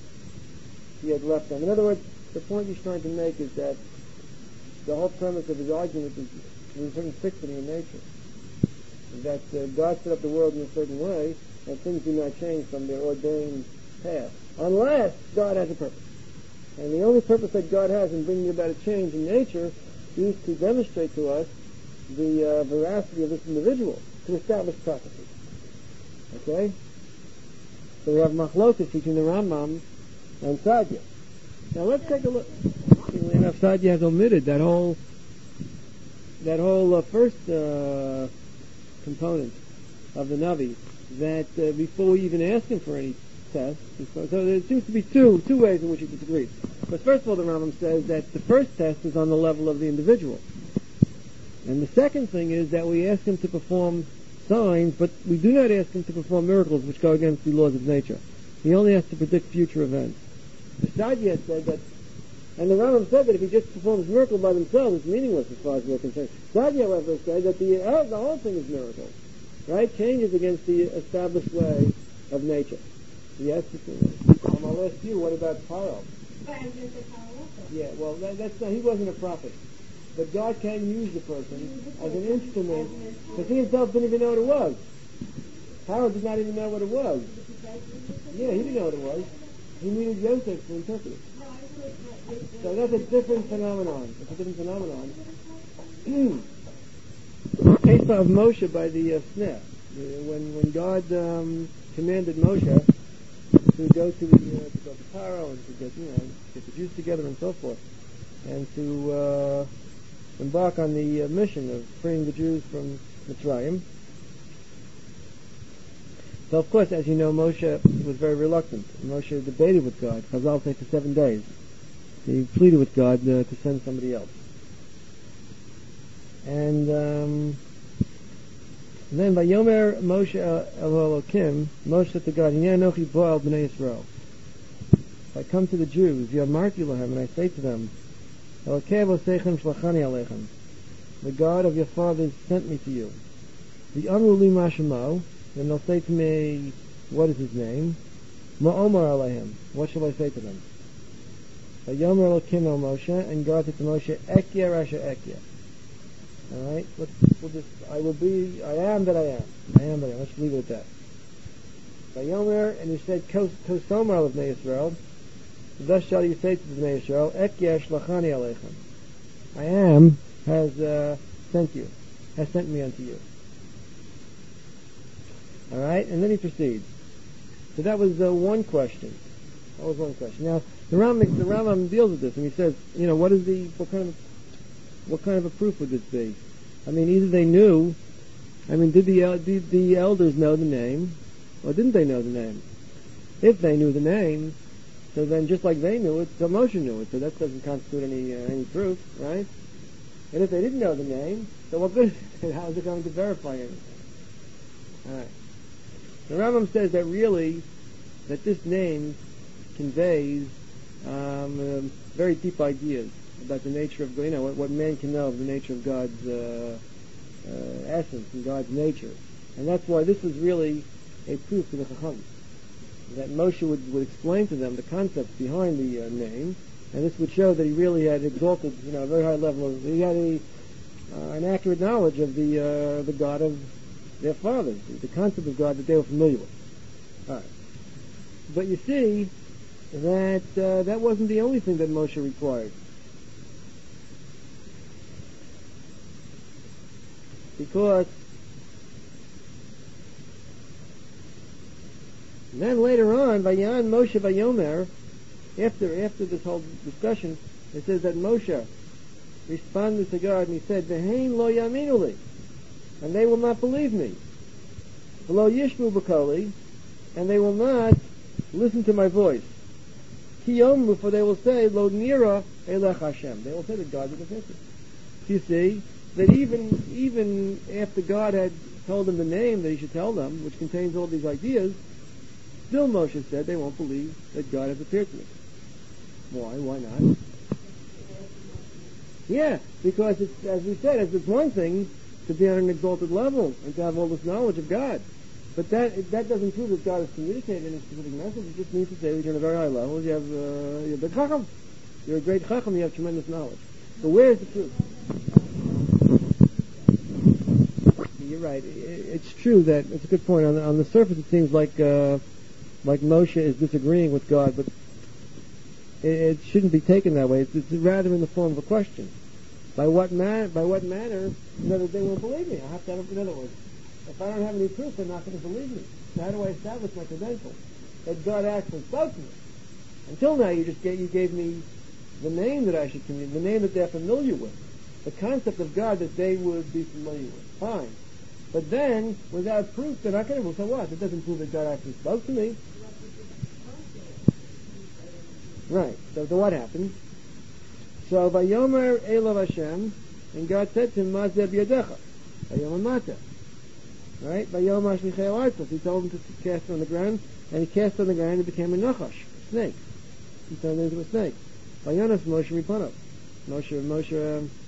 he had left them. In other words, the point he's trying to make is that the whole premise of his argument is there's a certain fixity in nature. That uh, God set up the world in a certain way, and things do not change from their ordained path, unless God has a purpose. And the only purpose that God has in bringing about a change in nature is to demonstrate to us the uh, veracity of this individual, to establish prophecy. Okay? So we have Machlokas teaching the Rambam and Sadia. Now let's take a look. Interestingly enough, Sadia has omitted that whole that whole uh, first uh, component of the Navi, that uh, before we even ask him for any test, so there seems to be two two ways in which he disagrees. But first of all, the Rambam says that the first test is on the level of the individual. And the second thing is that we ask him to perform signs, but we do not ask him to perform miracles which go against the laws of nature. He only has to predict future events. The Sadia said that, and the Rambam said that if he just performs miracle by themselves, it's meaningless as far as we're concerned. Sadia, however, said that the, uh, the whole thing is miracle, right? Changes against the established way of nature. Yes, um, I'll ask you, what about Paro? Yeah, well, that, that's not, he wasn't a prophet. But God can use the person as an instrument, because he himself didn't even know what it was. Paro did not even know what it was. Yeah, he didn't know what it was. He needed Yosef to interpret it. So that's a different phenomenon. It's a different phenomenon. Case of Moshe by the uh, sneh. When when God um, commanded Moshe to go to the uh, to go to Paro and to get you know get the Jews together and so forth, and to uh, embark on the uh, mission of freeing the Jews from Mitzrayim. So of course, as you know, Moshe was very reluctant. Moshe debated with God. Chazal say for seven days. He pleaded with God uh, to send somebody else. And um, then by Yomer Moshe El Elokim, Moshe said to God, Hinei Anochi Bo'al B'nai Yisrael. If I come to the Jews, Yamarti Lahem, and I say to them, Elokei V'oseichem Shlachani Aleichem, the God of your fathers sent me to you. The Amru Li Ma Shemo, then they'll say to me, what is his name? Ma'omar Aleichem, what shall I say to them? Yomer Elokim El Moshe, and God said to Moshe, Ekya Rasha Ekya. All right, let's we'll just. I will be. I am that I am. I am that I am. Let's leave it at that. Vayomer, and he said, Kosomer of Bnei Yisrael. Thus shall you say to the Bnei Yisrael, Ekya Shlachani Aleichem. I am has uh, sent you, has sent me unto you. All right, and then he proceeds. So that was uh, one question. That was one question. Now the Rambam, the Rambam deals with this, and he says, you know, what is the what kind of What kind of a proof would this be? I mean, either they knew, I mean, did the did the elders know the name, or didn't they know the name? If they knew the name, so then just like they knew it, so Moshe knew it, so that doesn't constitute any uh, any proof, right? And if they didn't know the name, so what good is it? How is it going to verify anything? All right. The Rambam says that really, that this name conveys um, um, very deep ideas about the nature of, you know, what, what man can know of the nature of God's uh, uh, essence and God's nature. And that's why this is really a proof to the Chacham, that Moshe would, would explain to them the concepts behind the uh, name, and this would show that he really had exalted, you know, a very high level of, he had a, uh, an accurate knowledge of the uh, the God of their fathers, the concept of God that they were familiar with. All right. But you see that uh, that wasn't the only thing that Moshe required. Because then later on, Vayan Moshe Vayomer, after after this whole discussion, it says that Moshe responded to God and he said, "Vehein lo yaminu li," and they will not believe me. V'lo yishmu b'koli, and they will not listen to my voice. Ki yomru, for they will say, "Lo nira elech Hashem." They will say that God is a picture. You see that even even after God had told them the name that he should tell them, which contains all these ideas, still Moshe said they won't believe that God has appeared to me. Why? Why not? Yeah, because it's, as we said, it's one thing to be on an exalted level and to have all this knowledge of God. But that that doesn't prove that God has communicated any specific message. It just means to say that you're on a very high level. You have uh, you're a big chacham. You're a great chacham. You have tremendous knowledge. So where is the truth? You're right. It's true that it's a good point. On the, on the surface, it seems like uh, like Moshe is disagreeing with God, but it, it shouldn't be taken that way. It's, it's rather in the form of a question. By what man? By what manner? In other words, they won't believe me. I have to have. In other words, if I don't have any proof, they're not going to believe me. So how do I establish my credentials that God actually spoke to me? Until now, you just gave, you gave me the name that I should communicate, the name that they're familiar with, the concept of God that they would be familiar with. Fine. But then, without proof, they're not going to. Well, so what? It doesn't prove that God actually spoke to me. Right. So, so what happened? So, Vayomer Elav Hashem, and God said to him, Mazeb Yadecha, Vayomer Mata. Right? Vayomer Shmichei Artzos. He told him to cast on the ground, and he cast on the ground and it became a nachash, a snake. He turned into a snake. Vayonas Moshe Ripanov. Moshe, Moshe um,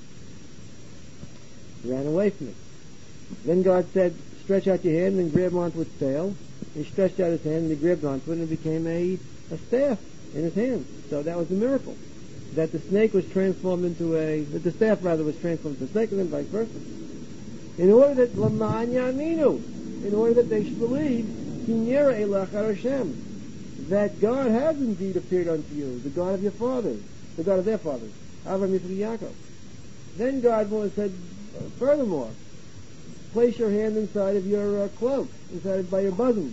ran away from it. Then God said, stretch out your hand and grab onto its tail. He stretched out his hand and he grabbed onto it and it became a, a staff in his hand. So that was a miracle. That the snake was transformed into a, that the staff rather was transformed into a snake and then vice versa. In order that, Laman Yaminu, in order that they should believe, Kinyer Elach Hashem, that God has indeed appeared unto you, the God of your fathers. the God of their fathers, Avraham, Yitzchak, and Yaakov. Then God said, furthermore, place your hand inside of your uh, cloak, inside of by your bosom.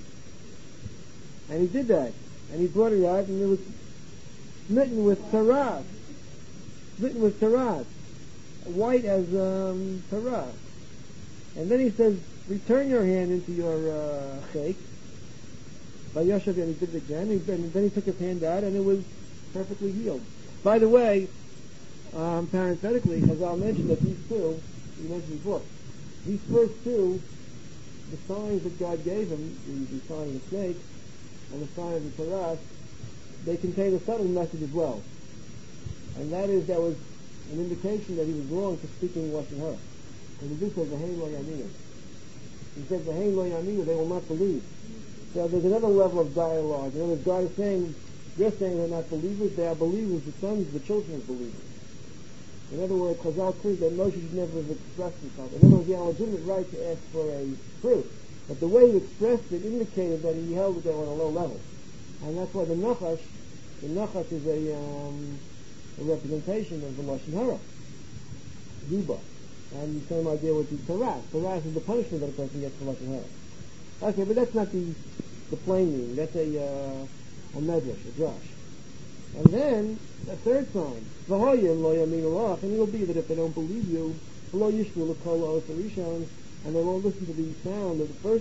And he did that. And he brought it out, and it was smitten with taras. Smitten with taras. White as um, taras. And then he says, return your hand into your uh, chayk. By Yoshev, and he did it again. And then he took his hand out, and it was perfectly healed. By the way, um, parenthetically, Chazal mentioned that these two, you mentioned before, these first two, the signs that God gave him, the, the sign of the snake and the sign of the taras, they contain a subtle message as well. And that is, that was an indication that he was wrong for speaking Lashon Hara. And he did say, V'hein lo yaminu. He said, V'hein lo yaminu, they will not believe. So there's another level of dialogue. In other words, God is saying, you're saying they're not believers, they are believers, the sons, the children of believers. In other words, Chazal proves that Moshe should never have expressed himself. In other words, he had a legitimate right to ask for a proof. But the way he expressed it indicated that he held it there on a low level. And that's why the Nachash, the Nachash is a, um, a representation of the Lashon Hara, Ziba. And the same idea with the Taras. Taras is the punishment that a person gets for Lashon Hara. Okay, but that's not the the plain meaning. That's a uh, a medrash, a drash. And then a third sign, V'hoyim lo yaminu lach, and it will be that if they don't believe you, lo yishmu l'kol ha'os harishon, and they won't listen to the sound of the first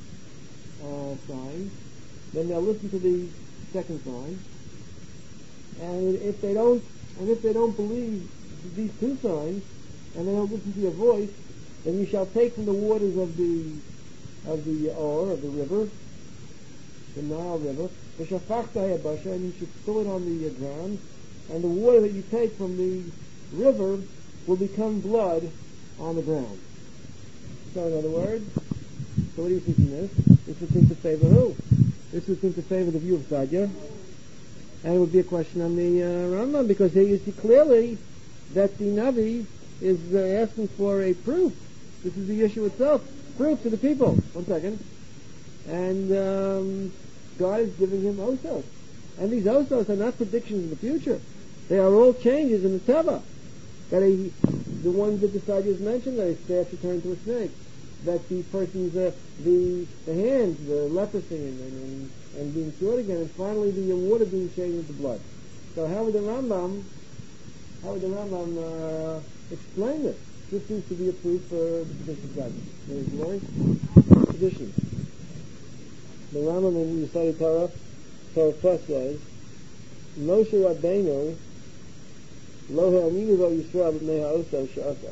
uh, sign, then they'll listen to the second sign. And if they don't, and if they don't believe these two signs, and they don't listen to your voice, then you shall take from the waters of the of the Or, of the river, the Nile River, the Shafachta Habasha, and you should spill it on the uh, ground, and the water that you take from the river will become blood on the ground. So in other words, so what do you think in this? This would seem to favor who? This would seem to favor the view of Sadia, and it would be a question on the uh, Rambam, because here you see clearly that the Navi is uh, asking for a proof. This is the issue itself. Proof to the people. One second. And um, God is giving him osos. And these osos are not predictions in the future. They are all changes in the teva. That a, the ones that the Sages mentioned, that a staff should turn to a snake. That the person's, uh, the the hands, the leprosy, and, and, and being cured again, and finally the water being changed into blood. So how would the Rambam, how would the Rambam uh, explain this? This seems to be a proof for the tradition of God. There is glory. Tradition. The Rambam in the Yesodei Torah, Torah Plus says, Moshe Rabbeinu lo ha'aminu lo Yisrael b'nei ha'osos she'asa.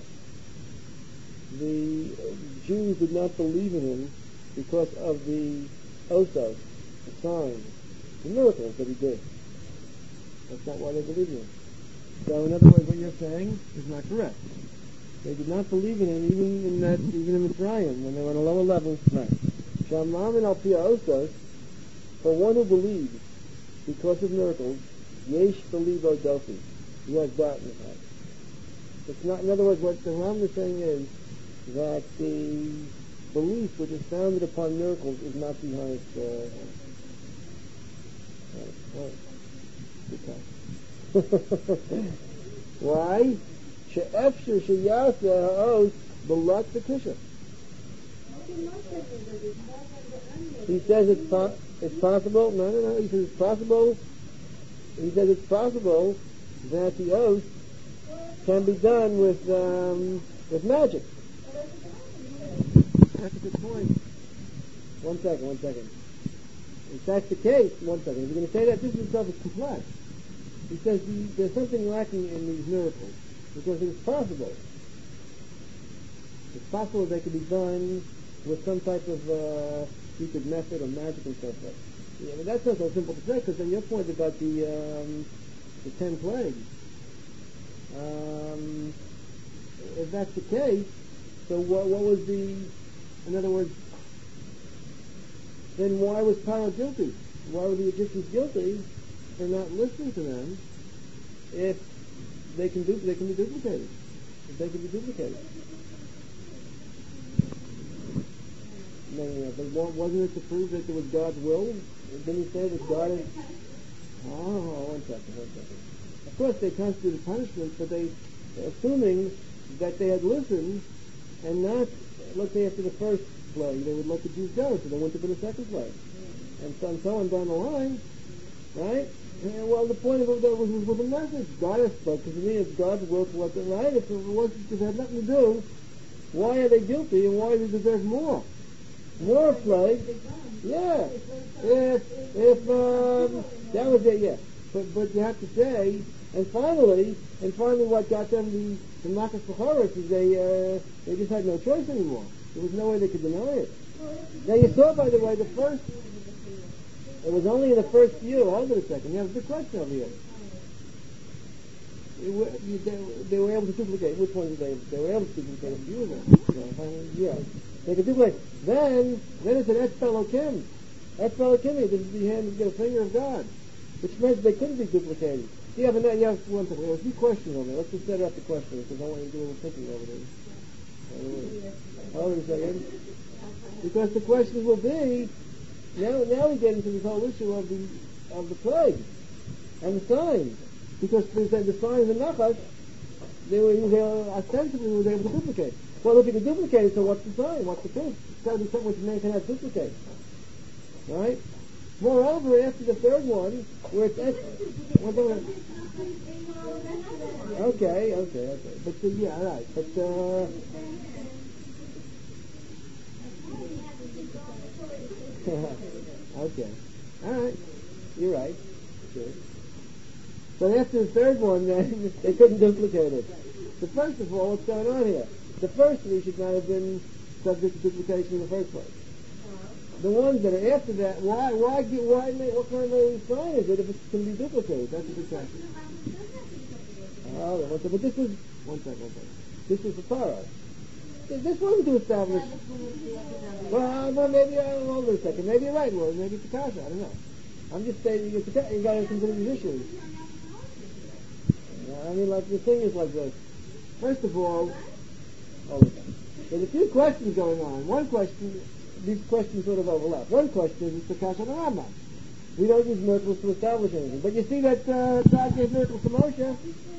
The Jews did not believe in him because of the osos, the signs, the miracles that he did. That's not why they believed in him. So in other words, what you're saying is not correct. They did not believe in him even in that, even in Mitzrayim, when they were on a lower level. Right. Shamamin al pi ha'osos, for one who believes because of miracles, yesh belivo dofi, he has doubt in his heart. It's not. In other words, what the Rambam is saying is that the belief which is founded upon miracles is not the highest. Uh, right. Why? She'efshir sheyaseh ha'os b'lat v'kisha. He says it's po- it's possible. No, no, no. He says it's possible. He says it's possible that the oath can be done with um, with magic. That's a good point. One second, one second. If that's the case, one second. If you're going to say that, this itself is complex. He says the, there's something lacking in these miracles because it's possible. It's possible they could be done with some type of uh, secret method or magic and so forth. Yeah, but that's not so simple to say, because then your point about the um, the ten plagues. Um, if that's the case, so what, what was the? In other words, then why was Pharaoh guilty? Why were the Egyptians guilty for not listening to them? If they can do, they can be duplicated. If they can be duplicated. No, no, no, but wasn't it to prove that it was God's will? Didn't he say that God is... Oh, one second, one second. of course they constituted punishment, but they, assuming that they had listened and not, let's say after the first plague, they would let the Jews go, so they wouldn't have been a second plague. And so, and so on down the line, right? And, well, the point of it was, was with a message. God has spoken to me. It's God's will to let them, right? If it wasn't, if it had nothing to do, why are they guilty and why do they deserve more? More plagues? Yeah. If, if, um, that was it, yeah. But, but you have to say, and finally, and finally what got them the, the Makas Bechoros is they, uh, they just had no choice anymore. There was no way they could deny it. Now you saw, by the way, the first, it was only in the first few. Hold on a second. You have a big question over here. They were, you, they, they were able to duplicate. Which ones did they? They were able to duplicate a few of them. Yeah, they could duplicate. Then, then it's an Etz-Elokim. Etz-Elokim, this is the hand, the finger of God, which meant they couldn't be duplicated. You have, a, you have one thing. There were a few questions over there. Let's just set up the questions because I want you to do a little thinking over there. Hold on a second. Because the questions will be. Now, now we get into this whole issue of the of the plague and the signs, because the, the signs in Nachash, they were they were ostensibly was able to duplicate. Well, if you can duplicate it, so what's the sign? What's the proof? It's got to be something which man cannot duplicate, right? Moreover, after the third one, where it's et, what the, okay, okay, okay, but uh, yeah, all right, but. Uh, okay. All right. You're right. Sure. So after the third one, then, they couldn't duplicate it. So first of all, what's going on here? The first three should not have been subject to duplication in the first place. The ones that are after that, why, why, why, what kind of a sign is it if it can be duplicated? That's a good question. Oh, but this is, one second, one second. This is the Torah. This wasn't to establish. Well, well, maybe I don't know. A second. Maybe you're right, Lord. Maybe it's a kasha. I don't know. I'm just saying you got to consider these issues. I mean, like the thing is like this. First of all, oh, there's a few questions going on. One question, these questions sort of overlap. One question is the kasha on the Rambam. We don't use miracles to establish anything, but you see that uh, God gave miracles to Moshe.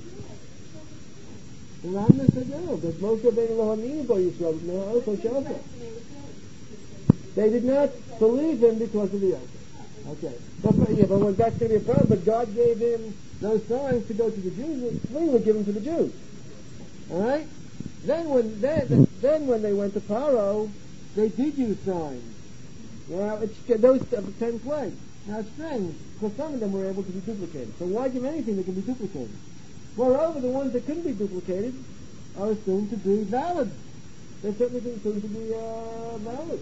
The Rambam said no, because Moshe ben Elohim go Yisrael, no, also Shasa. They did not believe him because of the Yosef. Okay. But, yeah, but when that's going to be a problem, but God gave him those signs to go to the Jews, we would give them to the Jews. Alright? Then when, then, then when they went to Paro, they did use signs. Now, it's, those of the ten plagues. Now, it's strange, because some of them were able to be duplicated. So why give anything that can be duplicated? Moreover, the ones that couldn't be duplicated are assumed to be valid. They're certainly assumed to be uh, valid.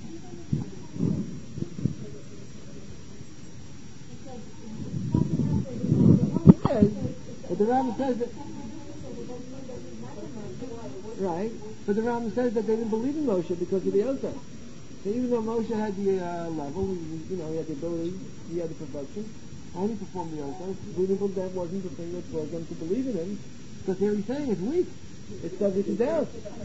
Yes, but the Rambam says that. Right, but the Rambam says that they didn't believe in Moshe because of the Yosef. So even though Moshe had the uh, level, you know, he had the ability, he had the perfection, and he performed the Yosef, we think that wasn't the thing that caused them to believe in him, because here he's saying it's weak. It's subject to doubt.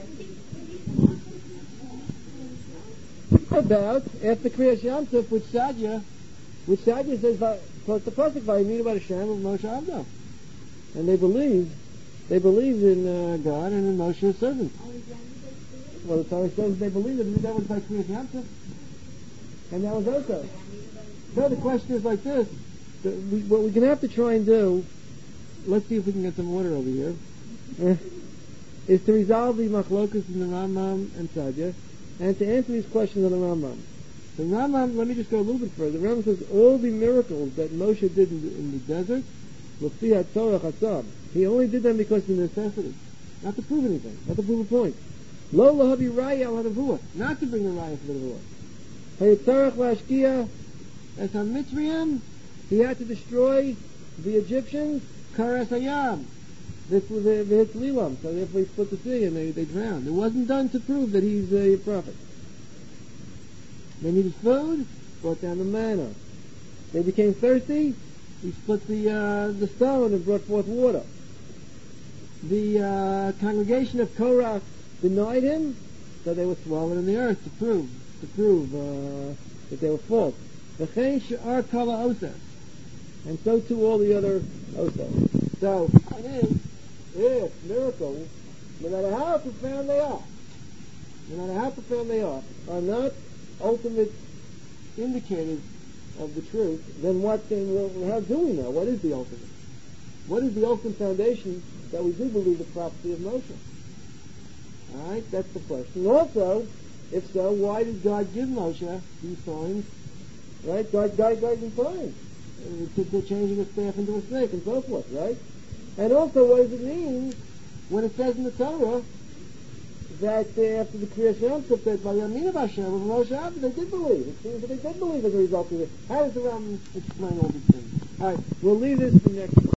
About after Kriyas Yam Tov, which Sadya, which Sadya says, close to Pasuk, Vayiminu about Hashem of Moshe Abdo, and they believed, they believed in uh, God and in Moshe's servant. Well, the Torah says they believed it, that was by Kriyas Yam Tov, and that was also. So the question is like this: the, we, what we're going to have to try and do, let's see if we can get some order over here. Uh, is to resolve the machlokas in the Rambam and Sadya, and to answer these questions on the Rambam. The Rambam, let me just go a little bit further. The Rambam says all the miracles that Moshe did in the, in the desert, l'fi hatzorach hatzam. He only did them because of necessity, not to prove anything, not to prove a point. Lo lahavi raya al hadavuah, not to bring the raya for the nevuah. Hayitzarach lashkia as ha-mitzrayim, he had to destroy the Egyptians, karas hayam. This was a V'hitzlilam, so therefore he split the sea and they, they drowned. It wasn't done to prove that he's a prophet. They needed food, brought down the manna. They became thirsty, he split the uh, the stone and brought forth water. The uh, congregation of Korach denied him, so they were swallowed in the earth to prove to prove uh, that they were false. V'chein she'ar kala oses. And so too all the other osos. So, I mean, if miracles, no matter how profound they are, no matter how profound they are, are not ultimate indicators of the truth, then what then, well, how do we know? What is the ultimate? What is the ultimate foundation that we do believe the prophecy of Moshe? Alright, that's the question. Also, if so, why did God give Moshe these signs? Right? God, God, God gave signs. Uh, to, to changing a staff into a snake and so forth, right? And also, what does it mean when it says in the Torah that uh, after the Kriyas Yom Tov that by Yamin of Hashem with Moshe Rabbeinu, they did believe. It seems that they did believe as a result of it. How does the Rambam explain all these things? Alright, we'll leave this for next